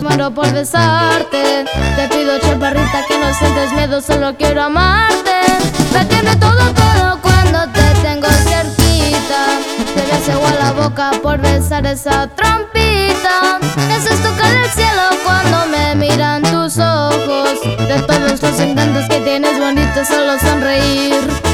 muero por besarte. Te pido, chaparrita, que no sientes miedo, solo quiero amarte. Me tiene todo cuando te tengo cerquita. Te beso a la boca por besar esa trompita. Eso es tocar el cielo cuando me miran tus ojos. De todos los intentos que tienes, bonito solo sonreír.